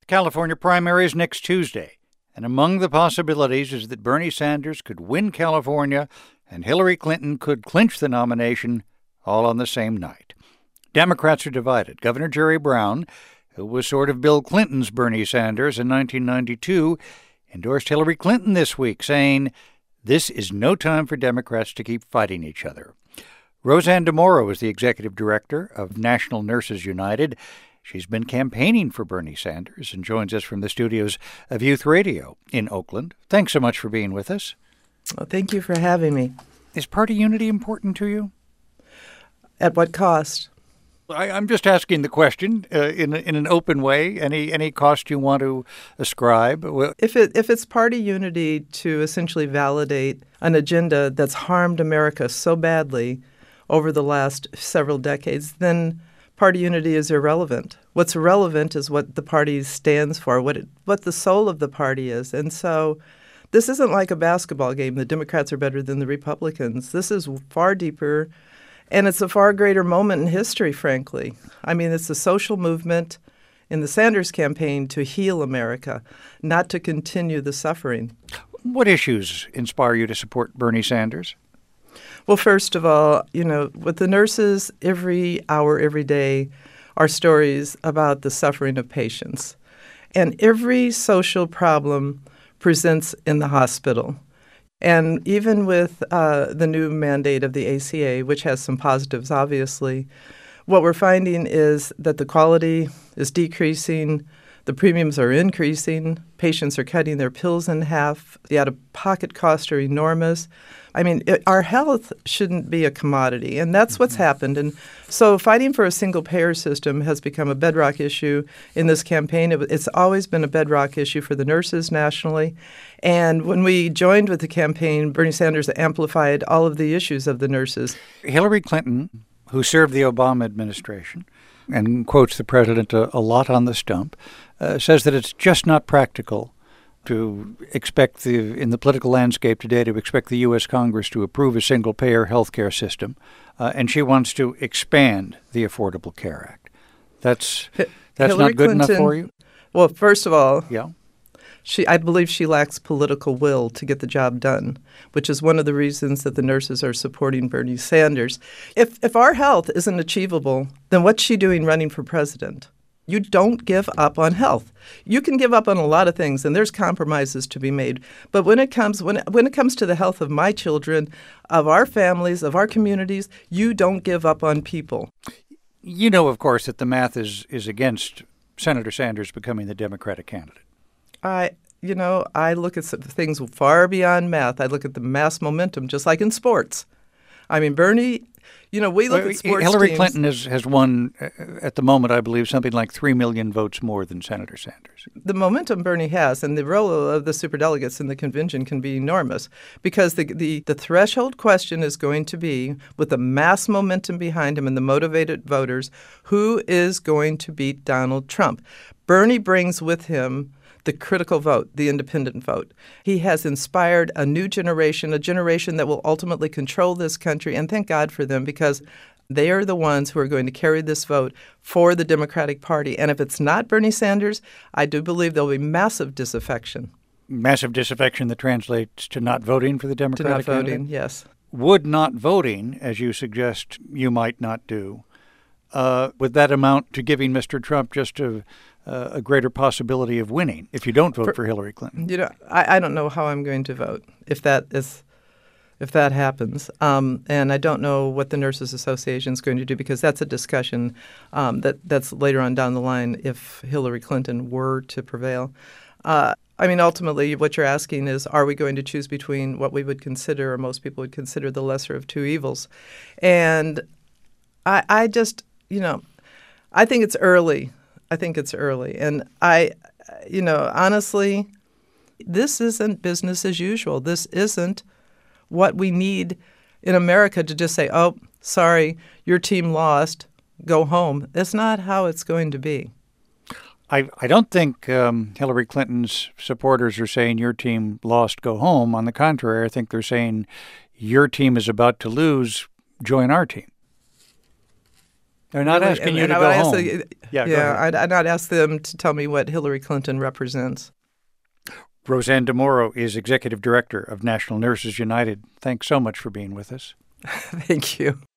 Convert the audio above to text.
California primaries next Tuesday, and among the possibilities is that Bernie Sanders could win California and Hillary Clinton could clinch the nomination all on the same night. Democrats are divided. Governor Jerry Brown, who was sort of Bill Clinton's Bernie Sanders in 1992, endorsed Hillary Clinton this week, saying, "This is no time for Democrats to keep fighting each other." Roseanne DeMoro is the executive director of National Nurses United. She's been campaigning for Bernie Sanders and joins us from the studios of Youth Radio in Oakland. Thanks so much for being with us. Well, thank you for having me. Is party unity important to you? At what cost? I'm just asking the question in an open way. Any cost you want to ascribe? If it's party unity to essentially validate an agenda that's harmed America so badly over the last several decades, then party unity is irrelevant. What's relevant is what the party stands for, what the soul of the party is. And so this isn't like a basketball game. The Democrats are better than the Republicans. This is far deeper, and it's a far greater moment in history, frankly. I mean, it's a social movement in the Sanders campaign to heal America, not to continue the suffering. What issues inspire you to support Bernie Sanders? Well, first of all, with the nurses, every hour, every day, are stories about the suffering of patients. And every social problem presents in the hospital. And even with the new mandate of the ACA, which has some positives, obviously, what we're finding is that the quality is decreasing, the premiums are increasing, patients are cutting their pills in half, the out-of-pocket costs are enormous. I mean, our health shouldn't be a commodity, and that's what's happened. And so fighting for a single-payer system has become a bedrock issue in this campaign. It's always been a bedrock issue for the nurses nationally. And when we joined with the campaign, Bernie Sanders amplified all of the issues of the nurses. Hillary Clinton, who served the Obama administration and quotes the president a lot on the stump, says that it's just not practical to expect in the political landscape today to expect the U.S. Congress to approve a single-payer health care system, and she wants to expand the Affordable Care Act. That's not good enough for you? Well, first of all, yeah. I believe she lacks political will to get the job done, which is one of the reasons that the nurses are supporting Bernie Sanders. If our health isn't achievable, then what's she doing running for president? You don't give up on health. You can give up on a lot of things, and there's compromises to be made. But when it comes to the health of my children, of our families, of our communities, you don't give up on people. You know, of course, that the math is against Senator Sanders becoming the Democratic candidate. I look at things far beyond math. I look at the mass momentum, just like in sports. I mean, Bernie. We look at sports Hillary teams. Clinton has won, at the moment, I believe, something like 3 million votes more than Senator Sanders. The momentum Bernie has and the role of the superdelegates in the convention can be enormous because the threshold question is going to be, with the mass momentum behind him and the motivated voters, who is going to beat Donald Trump? Bernie brings with him the critical vote, the independent vote. He has inspired a new generation, a generation that will ultimately control this country, and thank God for them because they are the ones who are going to carry this vote for the Democratic Party. And if it's not Bernie Sanders, I do believe there will be massive disaffection. Massive disaffection that translates to not voting for the Democratic candidate? To not voting, yes. Would not voting, as you suggest you might not do, would that amount to giving Mr. Trump just a greater possibility of winning if you don't vote for Hillary Clinton? I don't know how I'm going to vote if that happens, and I don't know what the Nurses Association is going to do because that's a discussion that's later on down the line if Hillary Clinton were to prevail. Ultimately, what you're asking is, are we going to choose between what we would consider, or most people would consider, the lesser of two evils? And I think it's early. And honestly, this isn't business as usual. This isn't what we need in America to just say, oh, sorry, your team lost, go home. That's not how it's going to be. I don't think Hillary Clinton's supporters are saying your team lost, go home. On the contrary, I think they're saying your team is about to lose, join our team. They're not really, asking you to I go would ask home. the- Go ahead. I'd not ask them to tell me what Hillary Clinton represents. Roseanne DeMoro is Executive Director of National Nurses United. Thanks so much for being with us. Thank you.